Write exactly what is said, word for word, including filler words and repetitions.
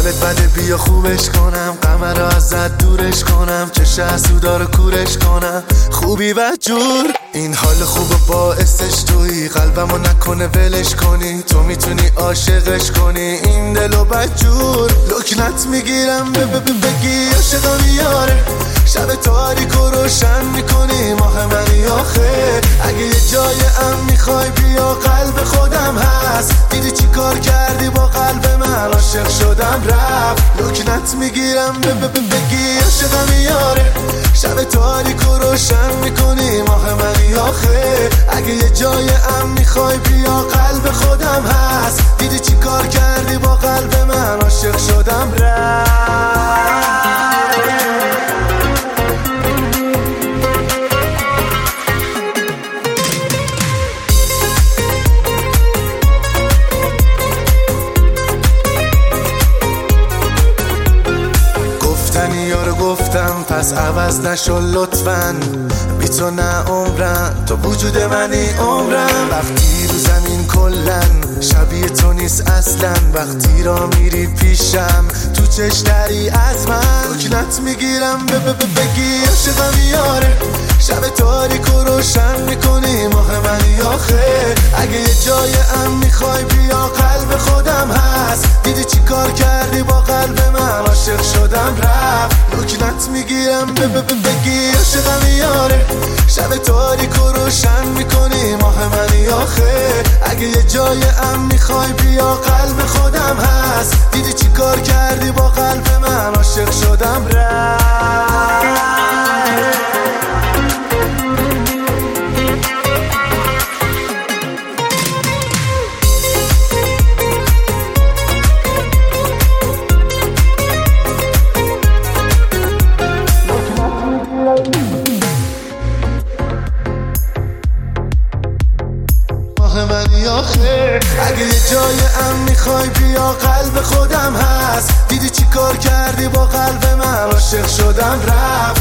حالت بده بیا خوبش کنم، غم رو ازت دورش کنم، چش حسودا رو کورش کنم، خوبی بدجور. این حال خوب باعثش تویی، قلبمو نکنه ولش کنی، تو میتونی عاشقش کنی این دلو بدجور. لکنت میگیرم بگی عاشقم یاره، شب تاریک و روشن میکنی ماه منی آخه. اگه یه جای ام میخوای بیا قلب خودم هست، دیدی چی کار کردی با قلب من، عاشق شدم رفت. لکنت میگیرم بگی عاشقم یاره، شب تاریک و روشن میکنی ماه منی آخه. اگه یه جای ام میخوای بیا قلب خودم هست، دیدی چی کار کردی با قلب من، عاشق شدم رفت. یارو گفتم پس عوض نشو لطفاً، بی تو نه عمرم، تو وجود منی عمرم. وقتی رو زمین کلن شبیه تو نیست اصلا، وقتی را میری پیشم تو چشتری از من. لکنت میگیرم بگی عاشقم یاره، شب تاریک و روشن میکنی ماه منی آخه. اگه یه جای ام میخوای بیا قلب خودم هست، دیدی چی کار کردی با قلب من، عاشق شدم رفت. لکنت میگیرم بگی عاشقم یاره، شب تاریک و روشن میکنی ماه منی آخه. اگه یه جای ام میخوای بیا قلب خودم هست، دیدی چی کار کردی با قلب من، عاشق شدم رفت. منی آخه. اگه یه جای ام میخوای بیا قلب خودم هست، دیدی چی کار کردی با قلب من، عاشق شدم رفت.